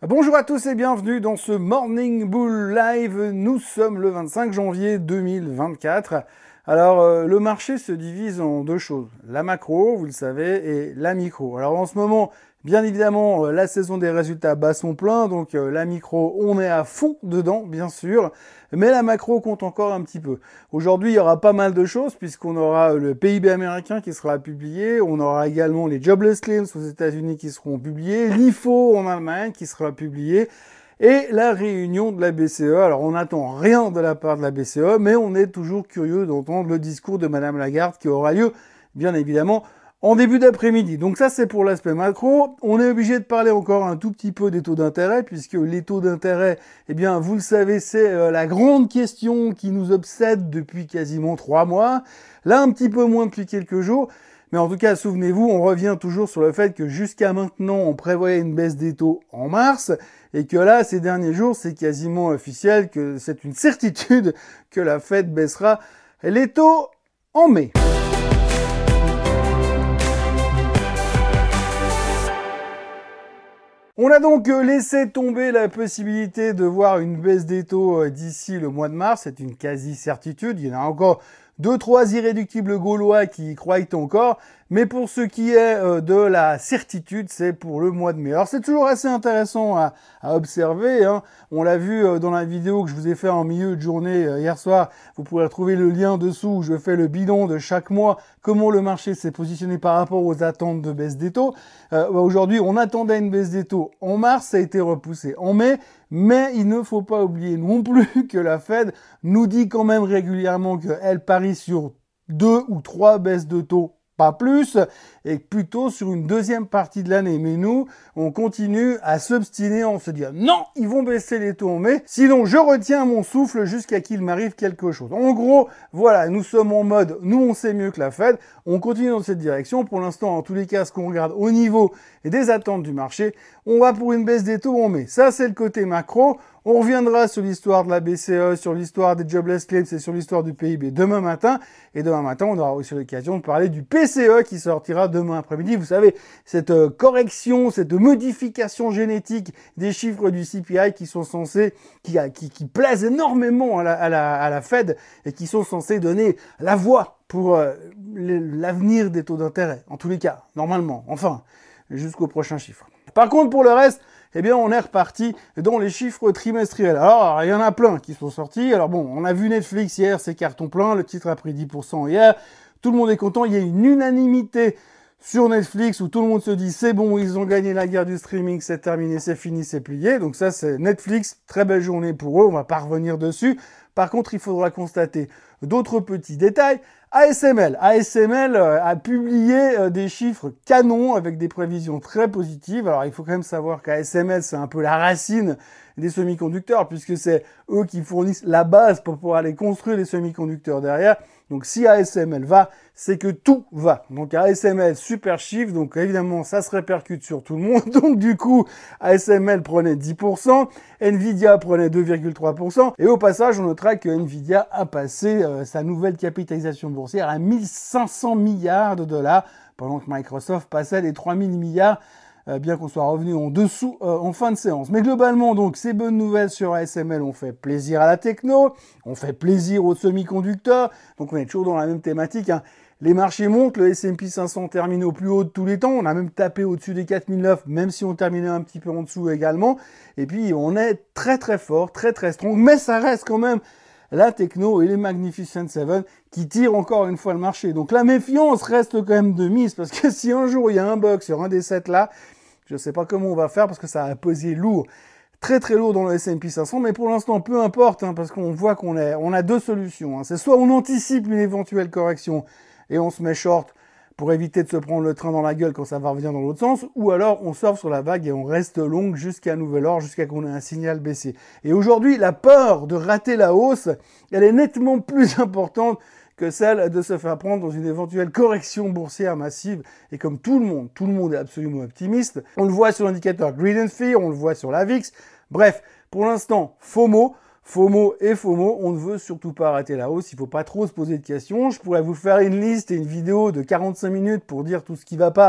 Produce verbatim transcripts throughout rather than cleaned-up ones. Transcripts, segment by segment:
Bonjour à tous et bienvenue dans ce Morning Bull Live. Nous sommes le vingt-cinq janvier deux mille vingt-quatre. Alors, euh, le marché se divise en deux choses. La macro, vous le savez, et la micro. Alors, en ce moment, bien évidemment, euh, la saison des résultats bat son plein. Donc, euh, la micro, on est à fond dedans, bien sûr. Mais la macro compte encore un petit peu. Aujourd'hui, il y aura pas mal de choses puisqu'on aura le P I B américain qui sera publié. On aura également les jobless claims aux États-Unis qui seront publiés. L'I F O en Allemagne qui sera publié. Et la réunion de la B C E. Alors, on n'attend rien de la part de la B C E, mais on est toujours curieux d'entendre le discours de Madame Lagarde qui aura lieu, bien évidemment, en début d'après-midi. Donc ça, c'est pour l'aspect macro. On est obligé de parler encore un tout petit peu des taux d'intérêt, puisque les taux d'intérêt, eh bien, vous le savez, c'est euh, la grande question qui nous obsède depuis quasiment trois mois. Là, un petit peu moins depuis quelques jours. Mais en tout cas, souvenez-vous, on revient toujours sur le fait que jusqu'à maintenant, on prévoyait une baisse des taux en mars, et que là, ces derniers jours, c'est quasiment officiel, que c'est une certitude que la Fed baissera les taux en mai. On a donc laissé tomber la possibilité de voir une baisse des taux d'ici le mois de mars, c'est une quasi-certitude, il y en a encore deux, trois irréductibles gaulois qui y croient encore, mais pour ce qui est euh, de la certitude, c'est pour le mois de mai. Alors c'est toujours assez intéressant à, à observer, hein. On l'a vu euh, dans la vidéo que je vous ai fait en milieu de journée euh, hier soir, vous pourrez retrouver le lien dessous où je fais le bilan de chaque mois, comment le marché s'est positionné par rapport aux attentes de baisse des taux. Euh, bah, aujourd'hui, on attendait une baisse des taux en mars, ça a été repoussé en mai, mais il ne faut pas oublier non plus que la Fed nous dit quand même régulièrement qu'elle parie sur deux ou trois baisses de taux, pas plus, et plutôt sur une deuxième partie de l'année. Mais nous, on continue à s'obstiner, on se dit non, ils vont baisser les taux en mai, sinon je retiens mon souffle jusqu'à qu'il m'arrive quelque chose. En gros, voilà, nous sommes en mode, nous on sait mieux que la Fed, on continue dans cette direction. Pour l'instant, en tous les cas, ce qu'on regarde au niveau des attentes du marché, on va pour une baisse des taux en mai. Ça, c'est le côté macro. On reviendra sur l'histoire de la B C E, sur l'histoire des jobless claims et sur l'histoire du P I B demain matin. Et demain matin, on aura aussi l'occasion de parler du P C E qui sortira demain après-midi. Vous savez, cette euh, correction, cette modification génétique des chiffres du C P I qui sont censés, qui, qui, qui plaisent énormément à la, à, la, à la Fed et qui sont censés donner la voie pour euh, l'avenir des taux d'intérêt. En tous les cas, normalement, enfin, jusqu'au prochain chiffre. Par contre, pour le reste, eh bien, on est reparti dans les chiffres trimestriels. Alors, il y en a plein qui sont sortis. Alors bon, on a vu Netflix hier, c'est carton plein. Le titre a pris dix pour cent hier. Tout le monde est content. Il y a une unanimité sur Netflix où tout le monde se dit c'est bon, ils ont gagné la guerre du streaming, c'est terminé, c'est fini, c'est plié. Donc ça, c'est Netflix. Très belle journée pour eux. On va pas revenir dessus. Par contre, il faudra constater d'autres petits détails. A S M L. A S M L a publié des chiffres canons avec des prévisions très positives. Alors, il faut quand même savoir qu'A S M L, c'est un peu la racine des semi-conducteurs puisque c'est eux qui fournissent la base pour pouvoir aller construire les semi-conducteurs derrière. Donc, si A S M L va, c'est que tout va. Donc, A S M L, super chiffre. Donc, évidemment, ça se répercute sur tout le monde. Donc, du coup, A S M L prenait dix pour cent. Nvidia prenait deux virgule trois pour cent. Et au passage, on notera que Nvidia a passé euh, sa nouvelle capitalisation boursière à mille cinq cents milliards de dollars, pendant que Microsoft passait les trois mille milliards, euh, bien qu'on soit revenu en dessous euh, en fin de séance. Mais globalement, donc, ces bonnes nouvelles sur A S M L ont fait plaisir à la techno, ont fait plaisir aux semi-conducteurs. Donc, on est toujours dans la même thématique, hein. Les marchés montent, le S and P cinq cents termine au plus haut de tous les temps. On a même tapé au-dessus des quatre mille neuf, même si on terminait un petit peu en dessous également. Et puis, on est très très fort, très très strong. Mais ça reste quand même la techno et les Magnificent Seven qui tirent encore une fois le marché. Donc la méfiance reste quand même de mise, parce que si un jour il y a un bug sur un des sept là, je ne sais pas comment on va faire, parce que ça a pesé lourd, très très lourd dans le S and P cinq cents, mais pour l'instant peu importe, hein, parce qu'on voit qu'on est, on a deux solutions, hein. C'est soit on anticipe une éventuelle correction et on se met short pour éviter de se prendre le train dans la gueule quand ça va revenir dans l'autre sens, ou alors on surfe sur la vague et on reste long jusqu'à nouvel ordre, jusqu'à qu'on ait un signal baissier. Et aujourd'hui, la peur de rater la hausse, elle est nettement plus importante que celle de se faire prendre dans une éventuelle correction boursière massive. Et comme tout le monde, tout le monde est absolument optimiste, on le voit sur l'indicateur Greed and Fear, on le voit sur la V I X. Bref, pour l'instant, FOMO. FOMO et FOMO, on ne veut surtout pas rater la hausse, il ne faut pas trop se poser de questions. Je pourrais vous faire une liste et une vidéo de quarante-cinq minutes pour dire tout ce qui ne va pas.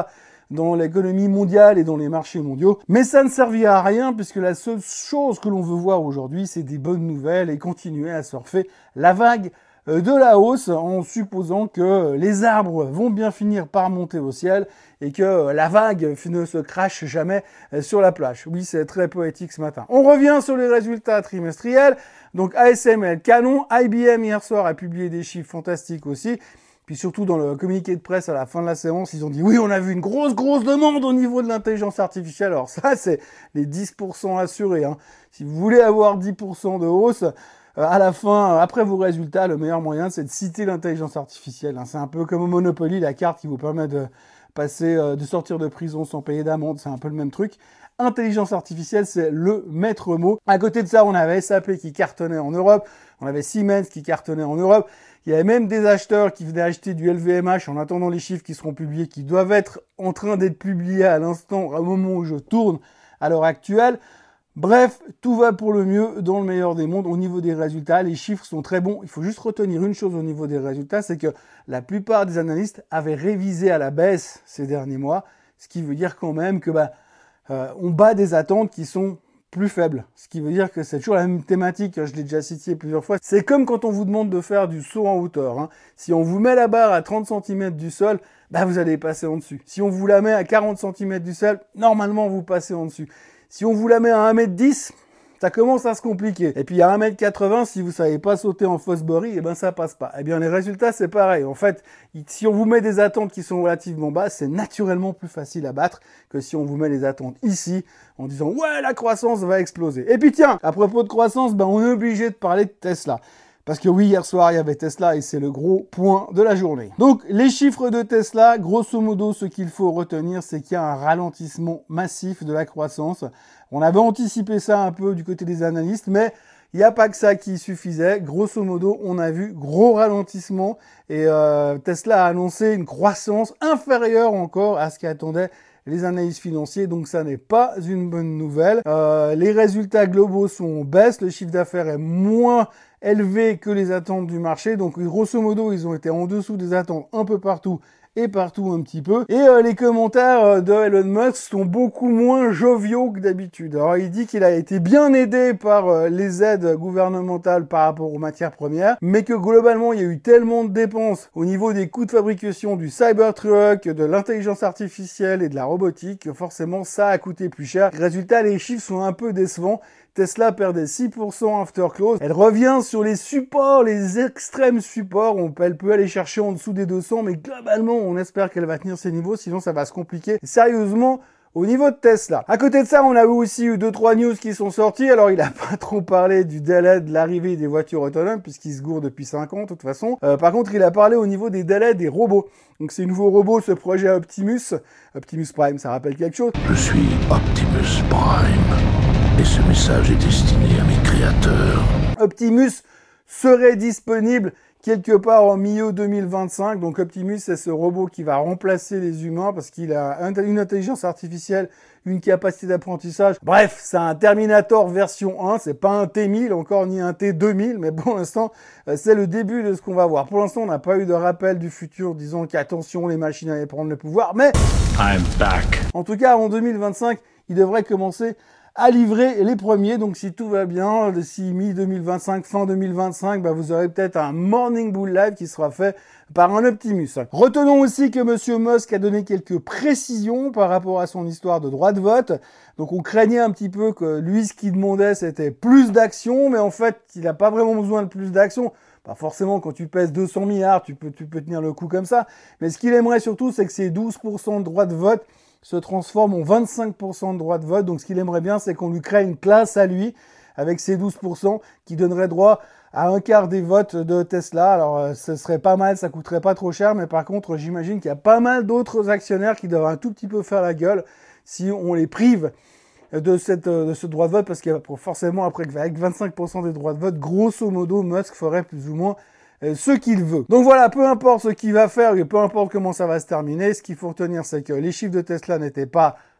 dans l'économie mondiale et dans les marchés mondiaux. Mais ça ne servira à rien puisque la seule chose que l'on veut voir aujourd'hui, c'est des bonnes nouvelles et continuer à surfer la vague de la hausse en supposant que les arbres vont bien finir par monter au ciel et que la vague ne se crache jamais sur la plage. Oui, c'est très poétique ce matin. On revient sur les résultats trimestriels. Donc A S M L canon, I B M hier soir a publié des chiffres fantastiques aussi. Puis surtout dans le communiqué de presse à la fin de la séance, ils ont dit oui, on a vu une grosse grosse demande au niveau de l'intelligence artificielle. Alors ça, c'est les dix pour cent assurés, hein. Si vous voulez avoir dix pour cent de hausse, à la fin, après vos résultats, le meilleur moyen, c'est de citer l'intelligence artificielle. C'est un peu comme au Monopoly, la carte qui vous permet de passer, de sortir de prison sans payer d'amende. C'est un peu le même truc. Intelligence artificielle, c'est le maître mot. À côté de ça, on avait S A P qui cartonnait en Europe. On avait Siemens qui cartonnait en Europe. Il y avait même des acheteurs qui venaient acheter du L V M H en attendant les chiffres qui seront publiés, qui doivent être en train d'être publiés à l'instant, au moment où je tourne à l'heure actuelle. Bref, tout va pour le mieux dans le meilleur des mondes au niveau des résultats. Les chiffres sont très bons. Il faut juste retenir une chose au niveau des résultats, c'est que la plupart des analystes avaient révisé à la baisse ces derniers mois, ce qui veut dire quand même que bah, euh, on bat des attentes qui sont plus faibles. Ce qui veut dire que c'est toujours la même thématique, je l'ai déjà cité plusieurs fois. C'est comme quand on vous demande de faire du saut en hauteur, hein. Si on vous met la barre à trente centimètres du sol, bah vous allez passer en dessus. Si on vous la met à quarante centimètres du sol, normalement vous passez en dessus. Si on vous la met à un mètre dix, ça commence à se compliquer. Et puis à un mètre quatre-vingts, si vous savez pas sauter en Fosbury, eh ben ça passe pas. Eh bien les résultats, c'est pareil. En fait, si on vous met des attentes qui sont relativement basses, c'est naturellement plus facile à battre que si on vous met les attentes ici en disant ouais, la croissance va exploser. Et puis tiens, à propos de croissance, ben on est obligé de parler de Tesla. Parce que oui, hier soir, il y avait Tesla et c'est le gros point de la journée. Donc, les chiffres de Tesla, grosso modo, ce qu'il faut retenir, c'est qu'il y a un ralentissement massif de la croissance. On avait anticipé ça un peu du côté des analystes, mais il n'y a pas que ça qui suffisait. Grosso modo, on a vu gros ralentissement et euh, Tesla a annoncé une croissance inférieure encore à ce qu'attendaient les analystes financiers, donc ça n'est pas une bonne nouvelle. Euh, les résultats globaux sont en baisse, le chiffre d'affaires est moins élevé que les attentes du marché, donc grosso modo ils ont été en dessous des attentes un peu partout et partout un petit peu. Et euh, les commentaires de Elon Musk sont beaucoup moins joviaux que d'habitude. Alors il dit qu'il a été bien aidé par euh, les aides gouvernementales par rapport aux matières premières, mais que globalement il y a eu tellement de dépenses au niveau des coûts de fabrication du Cybertruck, de l'intelligence artificielle et de la robotique, que forcément ça a coûté plus cher. Résultat, les chiffres sont un peu décevants. Tesla perdait six pour cent after close. Elle revient sur les supports, les extrêmes supports. On peut, elle peut aller chercher en dessous des deux cents, mais globalement, on espère qu'elle va tenir ces niveaux, sinon ça va se compliquer sérieusement au niveau de Tesla. À côté de ça, on a aussi eu deux trois news qui sont sorties. Alors, il a pas trop parlé du délai de l'arrivée des voitures autonomes, puisqu'il se gourre depuis cinq ans, de toute façon. Euh, par contre, il a parlé au niveau des délais des robots. Donc, ces nouveaux robots, ce projet Optimus, Optimus Prime, ça rappelle quelque chose? Je suis Optimus Prime. Et ce message est destiné à mes créateurs. Optimus serait disponible quelque part en milieu deux mille vingt-cinq. Donc Optimus, c'est ce robot qui va remplacer les humains parce qu'il a une intelligence artificielle, une capacité d'apprentissage. Bref, c'est un Terminator version un. C'est pas un T mille encore, ni un T deux mille. Mais pour l'instant, c'est le début de ce qu'on va voir. Pour l'instant, on n'a pas eu de rappel du futur disant qu'attention, les machines allaient prendre le pouvoir. Mais I'm back. En tout cas, en deux mille vingt-cinq, il devrait commencer à livrer les premiers. Donc si tout va bien, d'ici mi deux mille vingt-cinq, fin deux mille vingt-cinq, bah, vous aurez peut-être un Morning Bull Live qui sera fait par un Optimus. Retenons aussi que Monsieur Musk a donné quelques précisions par rapport à son histoire de droit de vote. Donc on craignait un petit peu que lui, ce qu'il demandait, c'était plus d'action, mais en fait, il n'a pas vraiment besoin de plus d'action. Pas forcément, quand tu pèses deux cents milliards, tu peux, tu peux tenir le coup comme ça. Mais ce qu'il aimerait surtout, c'est que ces douze pour cent de droit de vote se transforme en vingt-cinq pour cent de droit de vote. Donc ce qu'il aimerait bien, c'est qu'on lui crée une classe à lui avec ces douze pour cent qui donnerait droit à un quart des votes de Tesla. Alors euh, ce serait pas mal, ça coûterait pas trop cher, mais par contre j'imagine qu'il y a pas mal d'autres actionnaires qui doivent un tout petit peu faire la gueule si on les prive de, cette, de ce droit de vote, parce qu'il y a forcément après avec vingt-cinq pour cent des droits de vote, grosso modo Musk ferait plus ou moins ce qu'il veut. Donc voilà, peu importe ce qu'il va faire et peu importe comment ça va se terminer, ce qu'il faut retenir, c'est que les chiffres de Tesla n'étaient pas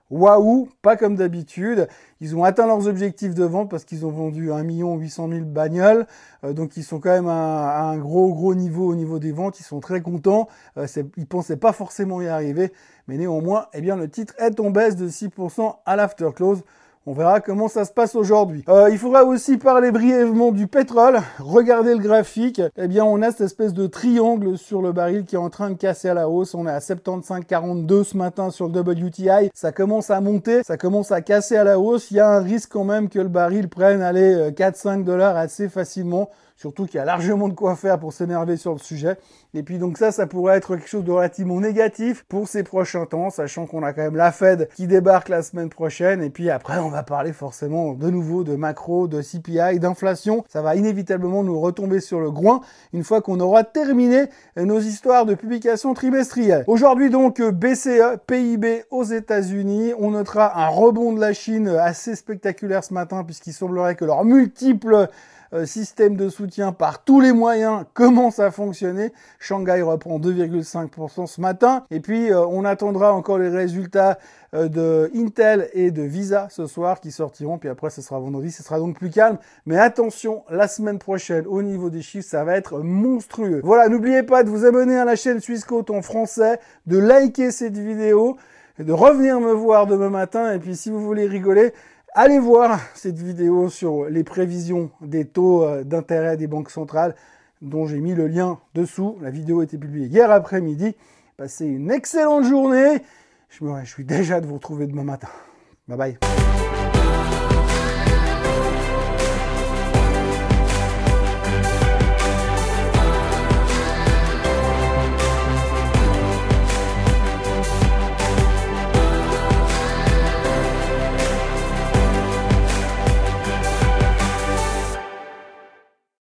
waouh, pas comme d'habitude. Ils ont atteint leurs objectifs de vente parce qu'ils ont vendu un million huit cent mille bagnoles. Euh, donc ils sont quand même à, à un gros gros niveau au niveau des ventes. Ils sont très contents. Euh, c'est, ils pensaient pas forcément y arriver. Mais néanmoins, eh bien, le titre est en baisse de six pour cent à l'afterclose. On verra comment ça se passe aujourd'hui. Euh, il faudra aussi parler brièvement du pétrole. Regardez le graphique. Eh bien, on a cette espèce de triangle sur le baril qui est en train de casser à la hausse. On est à soixante-quinze virgule quarante-deux ce matin sur le W T I. Ça commence à monter, ça commence à casser à la hausse. Il y a un risque quand même que le baril prenne, allez, quatre à cinq dollars assez facilement. Surtout qu'il y a largement de quoi faire pour s'énerver sur le sujet. Et puis donc ça, ça pourrait être quelque chose de relativement négatif pour ces prochains temps, sachant qu'on a quand même la Fed qui débarque la semaine prochaine. Et puis après, on va parler forcément de nouveau de macro, de C P I, d'inflation. Ça va inévitablement nous retomber sur le groin une fois qu'on aura terminé nos histoires de publications trimestrielles. Aujourd'hui donc, B C E, P I B aux États-Unis. On notera un rebond de la Chine assez spectaculaire ce matin puisqu'il semblerait que leurs multiples système de soutien par tous les moyens commence à fonctionner. Shanghai reprend deux virgule cinq pour cent ce matin. Et puis, euh, on attendra encore les résultats euh, de Intel et de Visa ce soir qui sortiront. Puis après, ce sera vendredi, ce sera donc plus calme. Mais attention, la semaine prochaine, au niveau des chiffres, ça va être monstrueux. Voilà, n'oubliez pas de vous abonner à la chaîne Swissquote en français, de liker cette vidéo, de revenir me voir demain matin. Et puis, si vous voulez rigoler, allez voir cette vidéo sur les prévisions des taux d'intérêt des banques centrales dont j'ai mis le lien dessous. La vidéo a été publiée hier après-midi. Passez une excellente journée. Je me réjouis déjà de vous retrouver demain matin. Bye bye.